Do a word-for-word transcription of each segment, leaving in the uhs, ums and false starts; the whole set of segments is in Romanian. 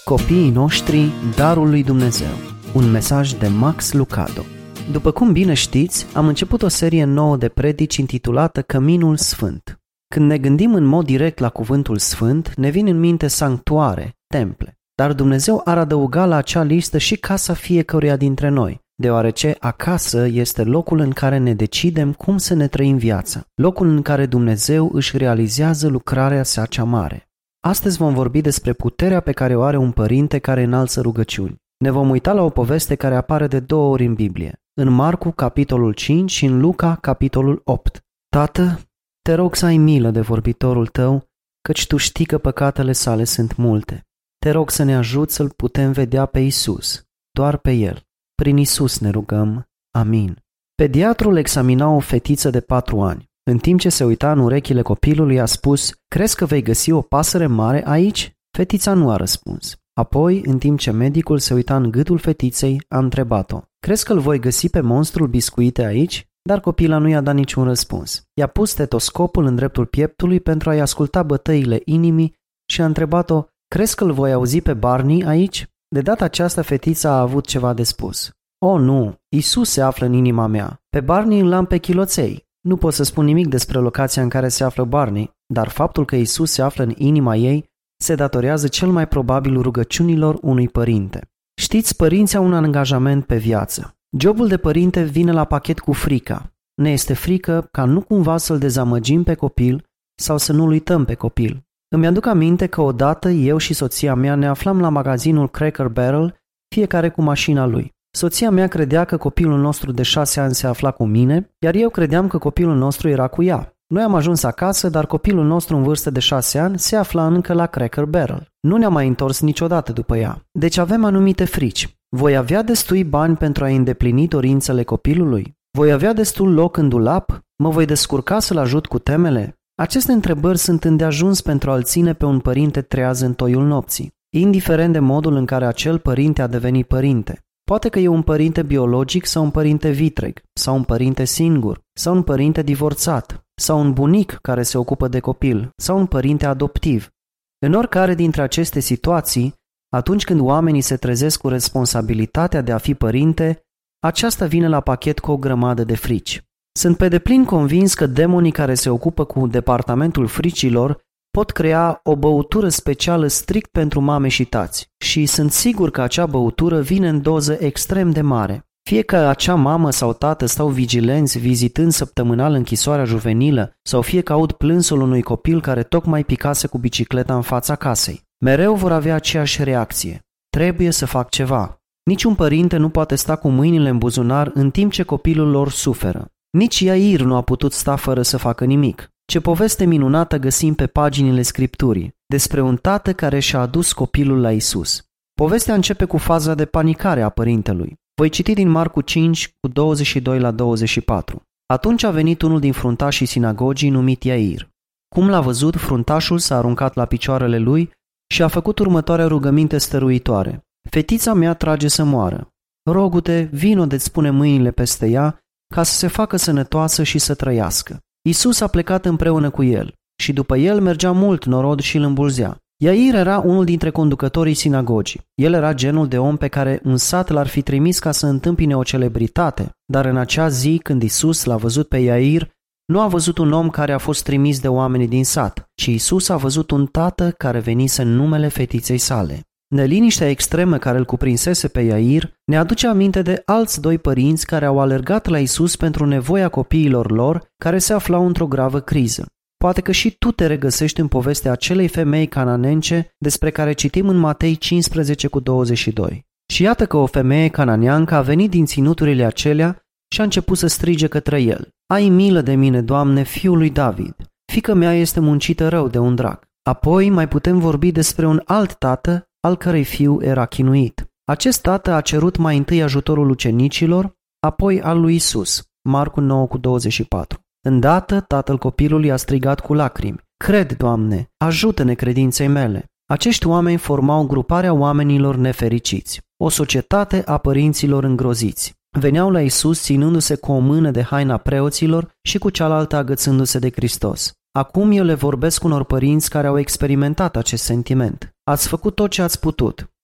Copiii noștri, darul lui Dumnezeu. Un mesaj de Max Lucado. După cum bine știți, am început o serie nouă de predici intitulată Căminul Sfânt. Când ne gândim în mod direct la cuvântul sfânt, ne vin în minte sanctuare, temple. Dar Dumnezeu ar adăuga la acea listă și casa fiecăruia dintre noi, deoarece acasă este locul în care ne decidem cum să ne trăim viața, locul în care Dumnezeu își realizează lucrarea sa cea mare. Astăzi vom vorbi despre puterea pe care o are un părinte care înalță rugăciuni. Ne vom uita la o poveste care apare de două ori în Biblie, în Marcu, capitolul cinci și în Luca, capitolul opt. Tată, te rog să ai milă de vorbitorul tău, căci tu știi că păcatele sale sunt multe. Te rog să ne ajuți să-L putem vedea pe Isus, doar pe El. Prin Isus ne rugăm. Amin. Pediatrul examina o fetiță de patru ani. În timp ce se uita în urechile copilului, a spus: "Crezi că vei găsi o pasăre mare aici?" Fetița nu a răspuns. Apoi, în timp ce medicul se uita în gâtul fetiței, a întrebat-o: "Crezi că îl voi găsi pe monstrul biscuite aici?" Dar copila nu i-a dat niciun răspuns. I-a pus stetoscopul în dreptul pieptului pentru a-i asculta bătăile inimii și a întrebat-o: "Crezi că îl voi auzi pe Barney aici?" De data aceasta fetița a avut ceva de spus. "O, nu, Isus se află în inima mea. Pe Barney îl am pe chiloței. Nu pot să spun nimic despre locația în care se află Barney, dar faptul că Isus se află în inima ei se datorează cel mai probabil rugăciunilor unui părinte." Știți, părinții au un angajament pe viață. Jobul de părinte vine la pachet cu frica. Ne este frică ca nu cumva să-l dezamăgim pe copil sau să nu-l uităm pe copil. Îmi aduc aminte că odată eu și soția mea ne aflam la magazinul Cracker Barrel, fiecare cu mașina lui. Soția mea credea că copilul nostru de șase ani se afla cu mine, iar eu credeam că copilul nostru era cu ea. Noi am ajuns acasă, dar copilul nostru în vârstă de șase ani se afla încă la Cracker Barrel. Nu ne-am mai întors niciodată după ea. Deci avem anumite frici. Voi avea destui bani pentru a îndeplini dorințele copilului? Voi avea destul loc în dulap? Mă voi descurca să-l ajut cu temele? Aceste întrebări sunt îndeajuns pentru a-l ține pe un părinte treaz în toiul nopții, indiferent de modul în care acel părinte a devenit părinte. Poate că e un părinte biologic sau un părinte vitreg, sau un părinte singur, sau un părinte divorțat, sau un bunic care se ocupă de copil, sau un părinte adoptiv. În oricare dintre aceste situații, atunci când oamenii se trezesc cu responsabilitatea de a fi părinte, aceasta vine la pachet cu o grămadă de frici. Sunt pe deplin convins că demonii care se ocupă cu departamentul fricilor pot crea o băutură specială strict pentru mame și tați și sunt sigur că acea băutură vine în doză extrem de mare. Fie că acea mamă sau tată stau vigilenți vizitând săptămânal închisoarea juvenilă sau fie că aud plânsul unui copil care tocmai picase cu bicicleta în fața casei. Mereu vor avea aceeași reacție. Trebuie să fac ceva. Niciun părinte nu poate sta cu mâinile în buzunar în timp ce copilul lor suferă. Nici Iair nu a putut sta fără să facă nimic. Ce poveste minunată găsim pe paginile Scripturii despre un tată care și-a adus copilul la Isus. Povestea începe cu faza de panicare a părintelui. Voi citi din Marcu cinci cu douăzeci și doi la douăzeci și patru. Atunci a venit unul din fruntașii sinagogii numit Iair. Cum l-a văzut, fruntașul s-a aruncat la picioarele lui și a făcut următoarea rugăminte stăruitoare: "Fetița mea trage să moară. Rogu-te, vino de-ți spune mâinile peste ea ca să se facă sănătoasă și să trăiască." Isus a plecat împreună cu el și după el mergea mult norod și îl îmbulzea. Iair era unul dintre conducătorii sinagogii. El era genul de om pe care un sat l-ar fi trimis ca să întâmpine o celebritate, dar în acea zi când Isus l-a văzut pe Iair, nu a văzut un om care a fost trimis de oamenii din sat, ci Isus a văzut un tată care venise în numele fetiței sale. Neliniștea extremă care îl cuprinsese pe Iair ne aduce aminte de alți doi părinți care au alergat la Isus pentru nevoia copiilor lor care se aflau într-o gravă criză. Poate că și tu te regăsești în povestea acelei femei cananence despre care citim în Matei cincisprezece cu douăzeci și doi. Și iată că o femeie cananeancă a venit din ținuturile acelea și a început să strige către el: "Ai milă de mine, Doamne, fiul lui David, fiica mea este muncită rău de un drac." Apoi mai putem vorbi despre un alt tată al cărei fiu era chinuit. Acest tată a cerut mai întâi ajutorul ucenicilor, apoi al lui Isus. Marcu nouă cu douăzeci și patru. Îndată tatăl copilului a strigat cu lacrimi: "Cred, Doamne, ajută-ne credinței mele." Acești oameni formau gruparea oamenilor nefericiți, o societate a părinților îngroziți. Veneau la Isus ținându-se cu o mână de haina preoților și cu cealaltă agățându-se de Hristos. Acum eu le vorbesc unor părinți care au experimentat acest sentiment. Ați făcut tot ce ați putut.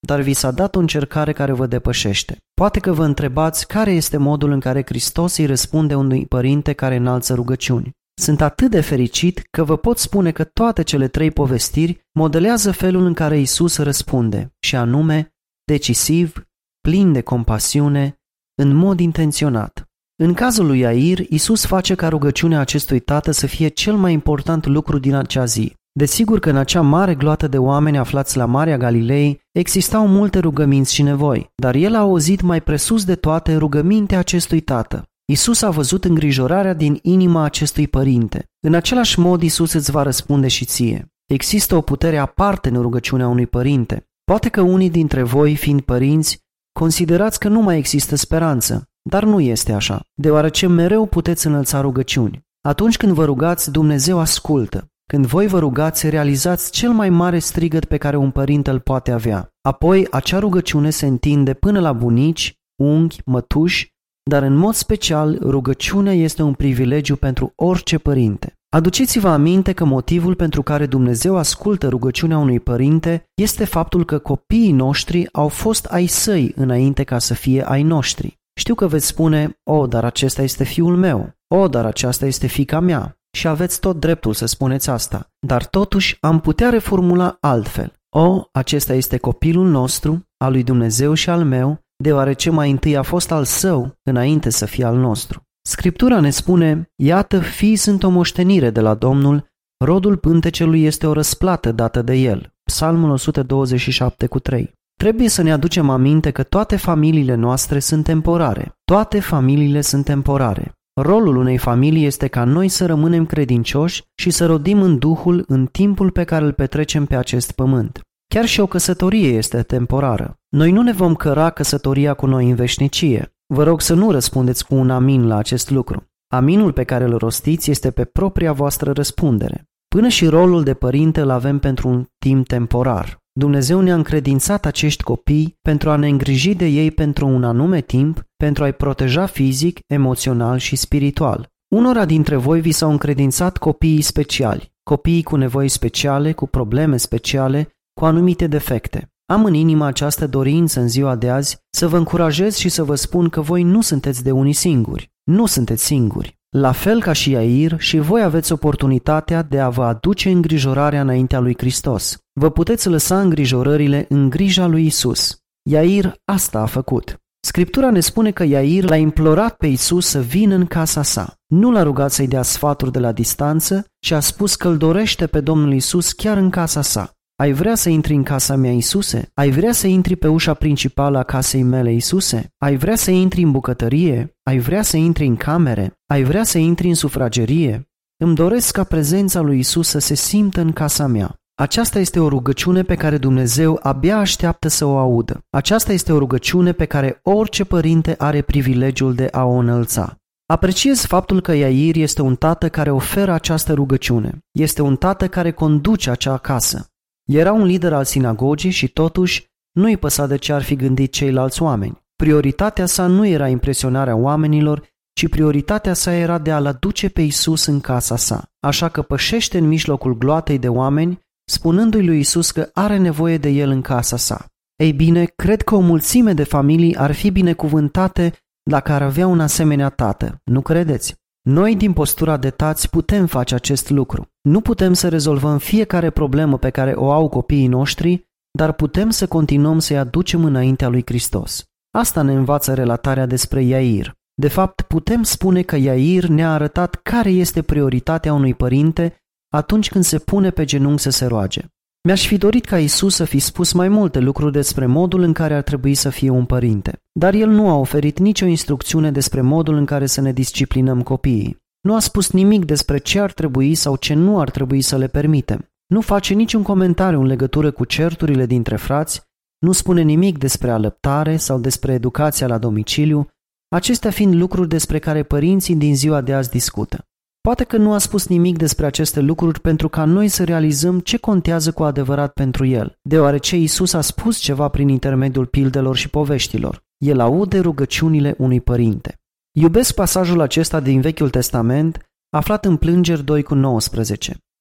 dar vi s-a dat o încercare care vă depășește. Poate că vă întrebați care este modul în care Hristos îi răspunde unui părinte care înalță rugăciuni. Sunt atât de fericit că vă pot spune că toate cele trei povestiri modelează felul în care Isus răspunde, și anume decisiv, plin de compasiune, în mod intenționat. În cazul lui Iair, Isus face ca rugăciunea acestui tată să fie cel mai important lucru din acea zi. Desigur că în acea mare gloată de oameni aflați la Marea Galilei existau multe rugăminți și nevoi, dar el a auzit mai presus de toate rugămintea acestui tată. Isus a văzut îngrijorarea din inima acestui părinte. În același mod, Isus îți va răspunde și ție. Există o putere aparte în rugăciunea unui părinte. Poate că unii dintre voi, fiind părinți, considerați că nu mai există speranță, dar nu este așa, deoarece mereu puteți înălța rugăciuni. Atunci când vă rugați, Dumnezeu ascultă. Când voi vă rugați, realizați cel mai mare strigăt pe care un părinte îl poate avea. Apoi, acea rugăciune se întinde până la bunici, unghi, mătuși, dar în mod special, rugăciunea este un privilegiu pentru orice părinte. Aduceți-vă aminte că motivul pentru care Dumnezeu ascultă rugăciunea unui părinte este faptul că copiii noștri au fost ai săi înainte ca să fie ai noștri. Știu că veți spune, o, dar acesta este fiul meu, o, dar aceasta este fiica mea. Și aveți tot dreptul să spuneți asta, dar totuși am putea reformula altfel. O, acesta este copilul nostru, al lui Dumnezeu și al meu, deoarece mai întâi a fost al său, înainte să fie al nostru. Scriptura ne spune, iată, fii sunt o moștenire de la Domnul, rodul pântecelui este o răsplată dată de el. Psalmul o sută douăzeci și șapte cu trei. Trebuie să ne aducem aminte că toate familiile noastre sunt temporare. Toate familiile sunt temporare. Rolul unei familii este ca noi să rămânem credincioși și să rodim în Duhul în timpul pe care îl petrecem pe acest pământ. Chiar și o căsătorie este temporară. Noi nu ne vom căra căsătoria cu noi în veșnicie. Vă rog să nu răspundeți cu un amin la acest lucru. Aminul pe care îl rostiți este pe propria voastră răspundere. Până și rolul de părinte îl avem pentru un timp temporar. Dumnezeu ne-a încredințat acești copii pentru a ne îngriji de ei pentru un anume timp, pentru a-i proteja fizic, emoțional și spiritual. Unora dintre voi vi s-au încredințat copiii speciali, copiii cu nevoi speciale, cu probleme speciale, cu anumite defecte. Am în inimă această dorință în ziua de azi să vă încurajez și să vă spun că voi nu sunteți de unii singuri. Nu sunteți singuri. La fel ca și Iair, și voi aveți oportunitatea de a vă aduce îngrijorarea înaintea lui Hristos. Vă puteți lăsa îngrijorările în grija lui Isus. Iair asta a făcut. Scriptura ne spune că Iair l-a implorat pe Isus să vină în casa sa. Nu l-a rugat să-i dea sfaturi de la distanță, ci a spus că îl dorește pe Domnul Isus chiar în casa sa. Ai vrea să intri în casa mea, Iisuse? Ai vrea să intri pe ușa principală a casei mele, Iisuse? Ai vrea să intri în bucătărie? Ai vrea să intri în camere? Ai vrea să intri în sufragerie? Îmi doresc ca prezența lui Isus să se simtă în casa mea. Aceasta este o rugăciune pe care Dumnezeu abia așteaptă să o audă. Aceasta este o rugăciune pe care orice părinte are privilegiul de a o înălța. Apreciez faptul că Iair este un tată care oferă această rugăciune. Este un tată care conduce acea casă. Era un lider al sinagogii și totuși nu-i păsa de ce ar fi gândit ceilalți oameni. Prioritatea sa nu era impresionarea oamenilor, ci prioritatea sa era de a-l aduce pe Isus în casa sa. Așa că pășește în mijlocul gloatei de oameni, spunându-i lui Isus că are nevoie de el în casa sa. Ei bine, cred că o mulțime de familii ar fi binecuvântate dacă ar avea un asemenea tată, nu credeți? Noi, din postura de tați, putem face acest lucru. Nu putem să rezolvăm fiecare problemă pe care o au copiii noștri, dar putem să continuăm să-i aducem înaintea lui Hristos. Asta ne învață relatarea despre Iair. De fapt, putem spune că Iair ne-a arătat care este prioritatea unui părinte atunci când se pune pe genunchi să se roage. Mi-aș fi dorit ca Isus să fi spus mai multe lucruri despre modul în care ar trebui să fie un părinte, dar el nu a oferit nicio instrucțiune despre modul în care să ne disciplinăm copiii. Nu a spus nimic despre ce ar trebui sau ce nu ar trebui să le permitem. Nu face niciun comentariu în legătură cu certurile dintre frați, nu spune nimic despre alăptare sau despre educația la domiciliu, acestea fiind lucruri despre care părinții din ziua de azi discută. Poate că nu a spus nimic despre aceste lucruri pentru ca noi să realizăm ce contează cu adevărat pentru el, deoarece Isus a spus ceva prin intermediul pildelor și poveștilor. El aude rugăciunile unui părinte. Iubesc pasajul acesta din Vechiul Testament, aflat în Plângeri doi cu nouăsprezece.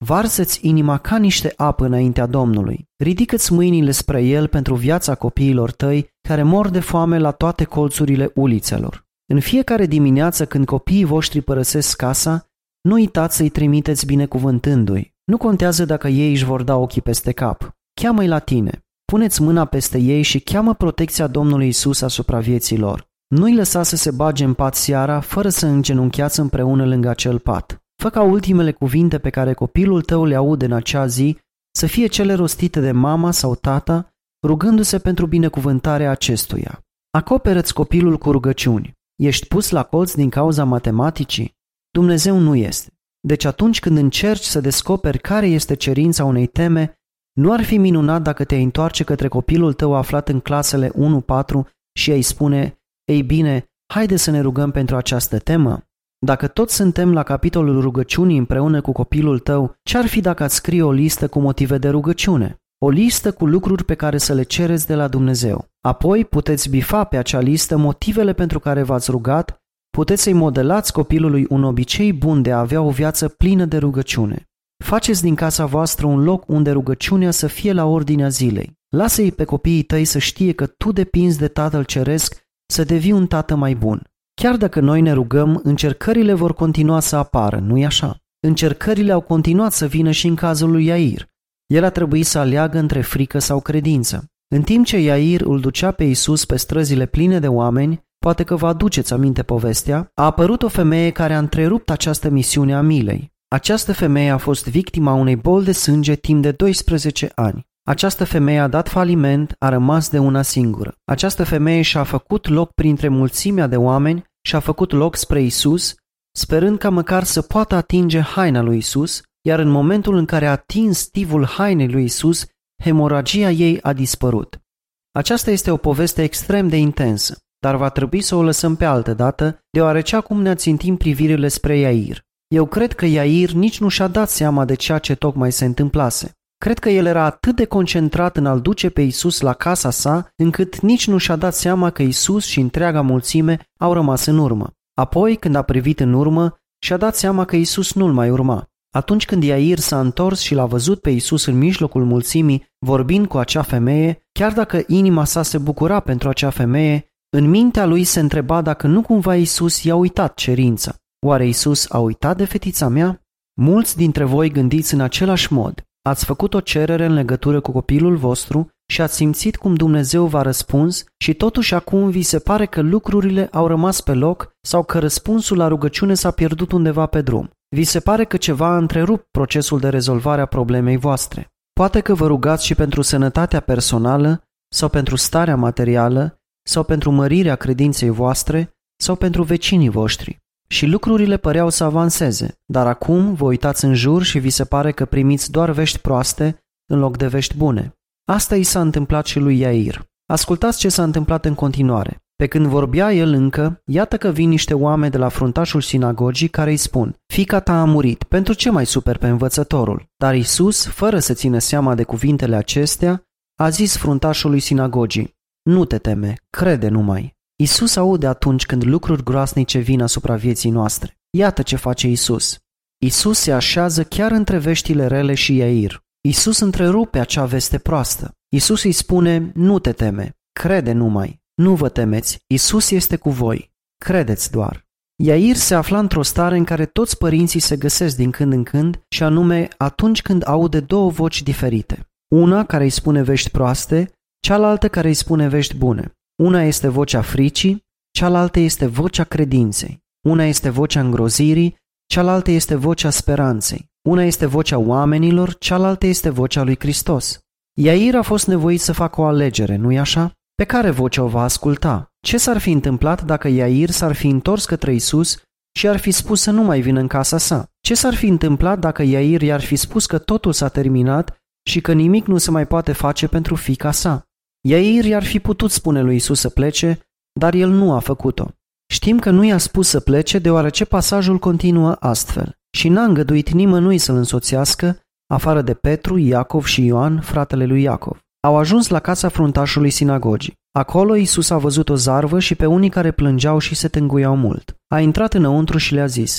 varsă-ți inima ca niște apă înaintea Domnului. Ridică-ți mâinile spre El pentru viața copiilor tăi care mor de foame la toate colțurile ulițelor. În fiecare dimineață când copiii voștri părăsesc casa, nu uitați să-i trimiteți binecuvântându-i. Nu contează dacă ei își vor da ochii peste cap. Cheamă-i la tine. Puneți mâna peste ei și cheamă protecția Domnului Isus asupra vieții lor. Nu-i lăsa să se bage în pat seara fără să îngenunchiați împreună lângă acel pat. Fă ca ultimele cuvinte pe care copilul tău le aude în acea zi să fie cele rostite de mama sau tata, rugându-se pentru binecuvântarea acestuia. Acoperă-ți copilul cu rugăciuni. Ești pus la colț din cauza matematicii? Dumnezeu nu este. Deci atunci când încerci să descoperi care este cerința unei teme, nu ar fi minunat dacă te-ai întoarce către copilul tău aflat în clasele unu patru și îi spune: ei bine, haide să ne rugăm pentru această temă? Dacă toți suntem la capitolul rugăciunii împreună cu copilul tău, ce-ar fi dacă ați scrie o listă cu motive de rugăciune? O listă cu lucruri pe care să le cereți de la Dumnezeu. Apoi puteți bifa pe acea listă motivele pentru care v-ați rugat, puteți să-i modelați copilului un obicei bun de a avea o viață plină de rugăciune. Faceți din casa voastră un loc unde rugăciunea să fie la ordinea zilei. Lasă-i pe copiii tăi să știe că tu depinzi de Tatăl Ceresc să devii un tată mai bun. Chiar dacă noi ne rugăm, încercările vor continua să apară, nu-i așa? Încercările au continuat să vină și în cazul lui Iair. El a trebuit să aleagă între frică sau credință. În timp ce Iair îl ducea pe Iisus pe străzile pline de oameni, poate că vă aduceți aminte povestea, a apărut o femeie care a întrerupt această misiune a milei. Această femeie a fost victima unei boli de sânge timp de doisprezece ani. Această femeie a dat faliment, a rămas de una singură. Această femeie și-a făcut loc printre mulțimea de oameni și a făcut loc spre Iisus, sperând ca măcar să poată atinge haina lui Iisus, iar în momentul în care a atins stivul hainei lui Iisus, hemoragia ei a dispărut. Aceasta este o poveste extrem de intensă, dar va trebui să o lăsăm pe altă dată, deoarece acum ne țintim privirile spre Iair. Eu cred că Iair nici nu și-a dat seama de ceea ce tocmai se întâmplase. Cred că el era atât de concentrat în a-l duce pe Iisus la casa sa, încât nici nu și-a dat seama că Iisus și întreaga mulțime au rămas în urmă. Apoi, când a privit în urmă, și-a dat seama că Iisus nu-l mai urma. Atunci când Iair s-a întors și l-a văzut pe Iisus în mijlocul mulțimii, vorbind cu acea femeie, chiar dacă inima sa se bucura pentru acea femeie, în mintea lui se întreba dacă nu cumva Iisus i-a uitat cerința. Oare Iisus a uitat de fetița mea? Mulți dintre voi gândiți în același mod. Ați făcut o cerere în legătură cu copilul vostru și ați simțit cum Dumnezeu v-a răspuns și totuși acum vi se pare că lucrurile au rămas pe loc sau că răspunsul la rugăciune s-a pierdut undeva pe drum. Vi se pare că ceva a întrerupt procesul de rezolvare a problemei voastre. Poate că vă rugați și pentru sănătatea personală sau pentru starea materială sau pentru mărirea credinței voastre sau pentru vecinii voștri. Și lucrurile păreau să avanseze, dar acum vă uitați în jur și vi se pare că primiți doar vești proaste în loc de vești bune. Asta i s-a întâmplat și lui Iair. Ascultați ce s-a întâmplat în continuare. Pe când vorbea el încă, iată că vin niște oameni de la fruntașul sinagogii care îi spun: fiica ta a murit, pentru ce mai superi pe învățătorul? Dar Iisus, fără să țină seama de cuvintele acestea, a zis fruntașului sinagogii: nu te teme, crede numai. Iisus aude atunci când lucruri groasnice vin asupra vieții noastre. Iată ce face Iisus. Iisus se așează chiar între veștile rele și Iair. Iisus întrerupe acea veste proastă. Iisus îi spune: nu te teme, crede numai. Nu vă temeți, Iisus este cu voi. Credeți doar. Iair se afla într-o stare în care toți părinții se găsesc din când în când, și anume atunci când aude două voci diferite. Una care îi spune vești proaste, cealaltă care îi spune vești bune. Una este vocea fricii, cealaltă este vocea credinței. Una este vocea îngrozirii, cealaltă este vocea speranței. Una este vocea oamenilor, cealaltă este vocea lui Hristos. Iair a fost nevoit să facă o alegere, nu-i așa? Pe care voce o va asculta? Ce s-ar fi întâmplat dacă Iair s-ar fi întors către Iisus și ar fi spus să nu mai vină în casa sa? Ce s-ar fi întâmplat dacă Iair i-ar fi spus că totul s-a terminat și că nimic nu se mai poate face pentru fiica sa? Iair i-ar fi putut spune lui Iisus să plece, dar el nu a făcut-o. Știm că nu i-a spus să plece deoarece pasajul continuă astfel: și n-a îngăduit nimănui să-l însoțească, afară de Petru, Iacov și Ioan, fratele lui Iacov. Au ajuns la casa fruntașului sinagogii. Acolo Iisus a văzut o zarvă și pe unii care plângeau și se tânguiau mult. A intrat înăuntru și le-a zis: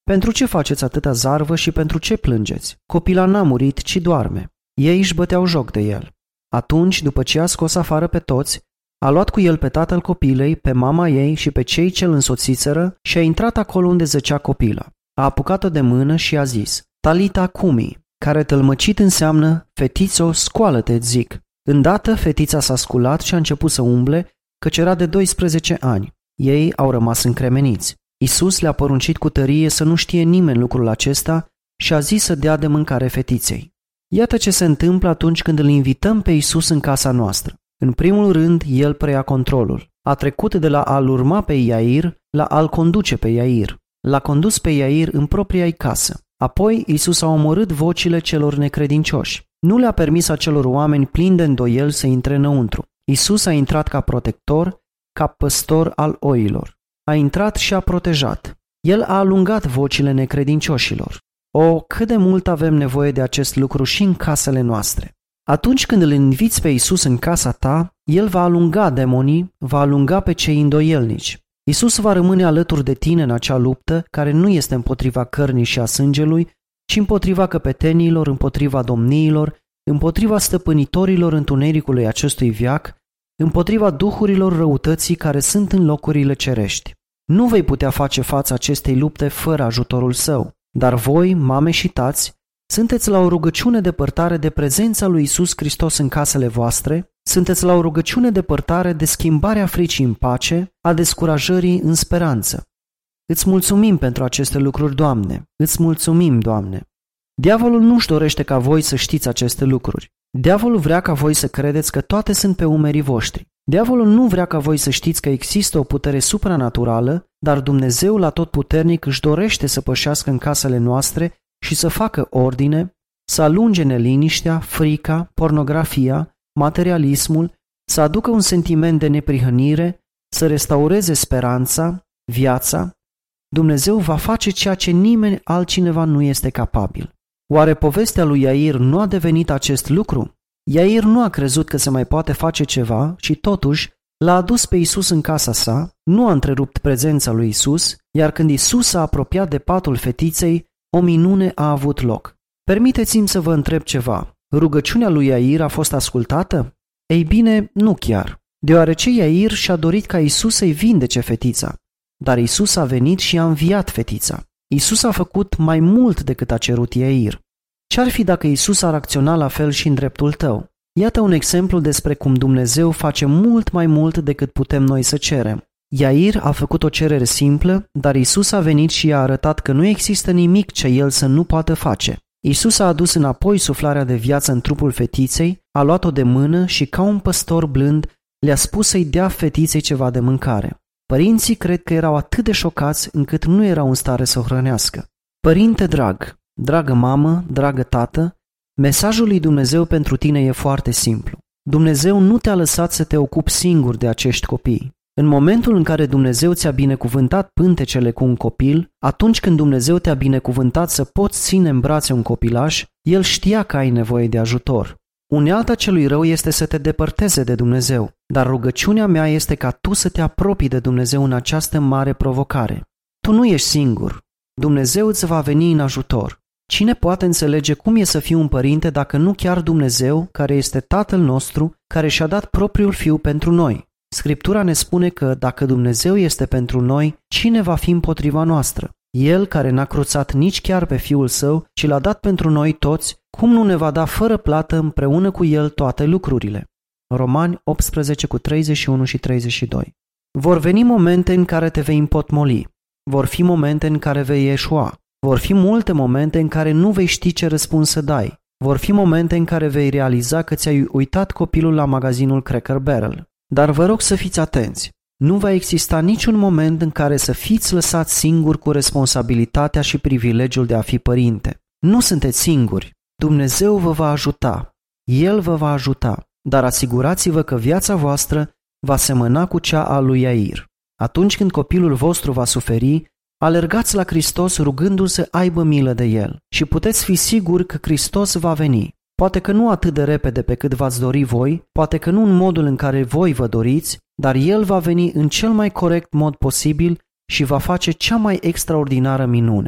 Pentru ce faceți atâta zarvă și pentru ce plângeți? Copila n-a murit, ci doarme." Ei își băteau joc de el. Atunci, după ce a scos afară pe toți, a luat cu el pe tatăl copilei, pe mama ei și pe cei ce îl însoțiseră și a intrat acolo unde zăcea copila. A apucat-o de mână și a zis: "Talita cumi", care tălmăcit înseamnă: "Fetițo, scoală-te, îți zic." Îndată fetița s-a sculat și a început să umble, căci era de doisprezece ani. Ei au rămas încremeniți. Iisus le-a poruncit cu tărie să nu știe nimeni lucrul acesta și a zis să dea de mâncare fetiței. Iată ce se întâmplă atunci când îl invităm pe Iisus în casa noastră. În primul rând, El preia controlul. A trecut de la a-l urma pe Iair la a-l conduce pe Iair. L-a condus pe Iair în propria-i casă. Apoi, Iisus a omorât vocile celor necredincioși. Nu le-a permis acelor oameni plini de îndoieli să intre înăuntru. Iisus a intrat ca protector, ca păstor al oilor. A intrat și a protejat. El a alungat vocile necredincioșilor. O, cât de mult avem nevoie de acest lucru și în casele noastre. Atunci când îl inviți pe Iisus în casa ta, El va alunga demonii, va alunga pe cei îndoielnici. Iisus va rămâne alături de tine în acea luptă care nu este împotriva cărnii și a sângelui, ci împotriva căpetenilor, împotriva domniilor, împotriva stăpânitorilor întunericului acestui veac, împotriva duhurilor răutății care sunt în locurile cerești. Nu vei putea face față acestei lupte fără ajutorul Său, dar voi, mame și tați, sunteți la o rugăciune de părtare de prezența lui Iisus Hristos în casele voastre, sunteți la o rugăciune de părtare de schimbarea fricii în pace, a descurajării în speranță. Îți mulțumim pentru aceste lucruri, Doamne, îți mulțumim, Doamne. Diavolul nu-și dorește ca voi să știți aceste lucruri. Diavolul vrea ca voi să credeți că toate sunt pe umerii voștri. Diavolul nu vrea ca voi să știți că există o putere supranaturală, dar Dumnezeul Atotputernic își dorește să pășească în casele noastre și să facă ordine, să alunge neliniștea, frica, pornografia, materialismul, să aducă un sentiment de neprihănire, să restaureze speranța, viața. Dumnezeu va face ceea ce nimeni altcineva nu este capabil. Oare povestea lui Iair nu a devenit acest lucru? Iair nu a crezut că se mai poate face ceva și totuși l-a adus pe Iisus în casa sa, nu a întrerupt prezența lui Iisus, iar când Iisus s-a apropiat de patul fetiței, o minune a avut loc. Permiteți-mi să vă întreb ceva. Rugăciunea lui Iair a fost ascultată? Ei bine, nu chiar, deoarece Iair și-a dorit ca Iisus să-i vindece fetița. Dar Iisus a venit și a înviat fetița. Iisus a făcut mai mult decât a cerut Iair. Ce-ar fi dacă Iisus ar acționa la fel și în dreptul tău? Iată un exemplu despre cum Dumnezeu face mult mai mult decât putem noi să cerem. Iair a făcut o cerere simplă, dar Iisus a venit și i-a arătat că nu există nimic ce el să nu poată face. Iisus a adus înapoi suflarea de viață în trupul fetiței, a luat-o de mână și ca un păstor blând le-a spus să-i dea fetiței ceva de mâncare. Părinții cred că erau atât de șocați încât nu erau în stare să o hrănească. Părinte drag, dragă mamă, dragă tată, mesajul lui Dumnezeu pentru tine e foarte simplu. Dumnezeu nu te-a lăsat să te ocupi singur de acești copii. În momentul în care Dumnezeu ți-a binecuvântat pântecele cu un copil, atunci când Dumnezeu te-a binecuvântat să poți ține în brațe un copilaș, El știa că ai nevoie de ajutor. Unealta celui rău este să te depărteze de Dumnezeu, dar rugăciunea mea este ca tu să te apropii de Dumnezeu în această mare provocare. Tu nu ești singur. Dumnezeu îți va veni în ajutor. Cine poate înțelege cum e să fii un părinte dacă nu chiar Dumnezeu, care este Tatăl nostru, care și-a dat propriul Fiu pentru noi? Scriptura ne spune că dacă Dumnezeu este pentru noi, cine va fi împotriva noastră? El care n-a cruțat nici chiar pe Fiul Său, ci l-a dat pentru noi toți, cum nu ne va da fără plată împreună cu El toate lucrurile? Romani optsprezece cu treizeci și unu și treizeci și doi. Vor veni momente în care te vei împotmoli. Vor fi momente în care vei eșua. Vor fi multe momente în care nu vei ști ce răspuns să dai. Vor fi momente în care vei realiza că ți-ai uitat copilul la magazinul Cracker Barrel. Dar vă rog să fiți atenți. Nu va exista niciun moment în care să fiți lăsați singuri cu responsabilitatea și privilegiul de a fi părinte. Nu sunteți singuri. Dumnezeu vă va ajuta. El vă va ajuta. Dar asigurați-vă că viața voastră va semăna cu cea a lui Iair. Atunci când copilul vostru va suferi, alergați la Hristos rugându-l să aibă milă de el și puteți fi siguri că Hristos va veni. Poate că nu atât de repede pe cât v-ați dori voi, poate că nu în modul în care voi vă doriți, dar El va veni în cel mai corect mod posibil și va face cea mai extraordinară minune.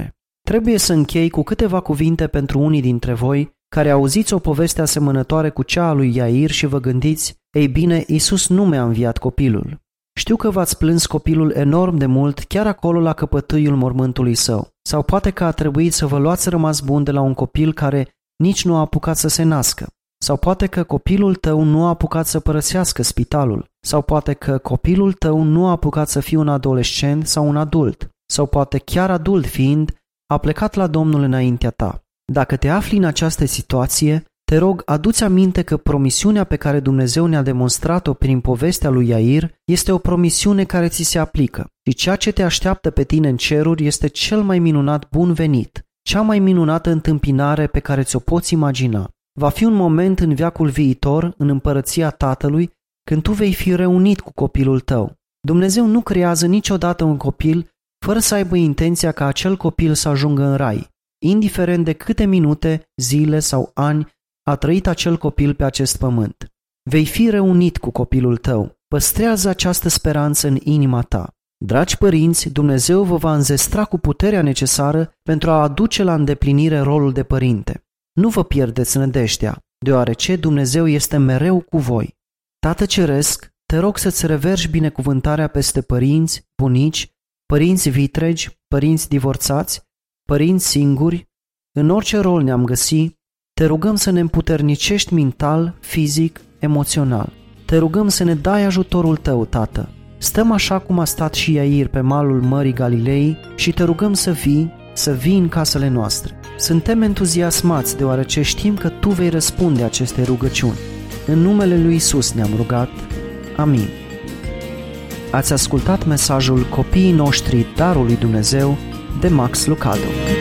Trebuie să închei cu câteva cuvinte pentru unii dintre voi care auziți o poveste asemănătoare cu cea a lui Iair și vă gândiți, ei bine, Iisus nu mi-a înviat copilul. Știu că v-ați plâns copilul enorm de mult chiar acolo la căpătâiul mormântului său. Sau poate că a trebuit să vă luați rămas bun de la un copil care nici nu a apucat să se nască. Sau poate că copilul tău nu a apucat să părăsească spitalul. Sau poate că copilul tău nu a apucat să fie un adolescent sau un adult. Sau poate chiar adult fiind, a plecat la Domnul înaintea ta. Dacă te afli în această situație, te rog, adu-ți aminte că promisiunea pe care Dumnezeu ne-a demonstrat-o prin povestea lui Iair este o promisiune care ți se aplică și ceea ce te așteaptă pe tine în ceruri este cel mai minunat bun venit, cea mai minunată întâmpinare pe care ți-o poți imagina. Va fi un moment în veacul viitor, în împărăția Tatălui, când tu vei fi reunit cu copilul tău. Dumnezeu nu creează niciodată un copil fără să aibă intenția ca acel copil să ajungă în rai, indiferent de câte minute, zile sau ani a trăit acel copil pe acest pământ. Vei fi reunit cu copilul tău. Păstrează această speranță în inima ta. Dragi părinți, Dumnezeu vă va înzestra cu puterea necesară pentru a aduce la îndeplinire rolul de părinte. Nu vă pierdeți nădejdea, deoarece Dumnezeu este mereu cu voi. Tată Ceresc, te rog să-ți reverși binecuvântarea peste părinți, bunici, părinți vitregi, părinți divorțați, părinți singuri, în orice rol ne-am găsit. Te rugăm să ne împuternicești mental, fizic, emoțional. Te rugăm să ne dai ajutorul tău, Tată. Stăm așa cum a stat și Iair pe malul Mării Galilei și te rugăm să vii, să vii în casele noastre. Suntem entuziasmați deoarece știm că tu vei răspunde aceste rugăciuni. În numele lui Iisus ne-am rugat. Amin. Ați ascultat mesajul Copiii noștri, Darul lui Dumnezeu de Max Lucado.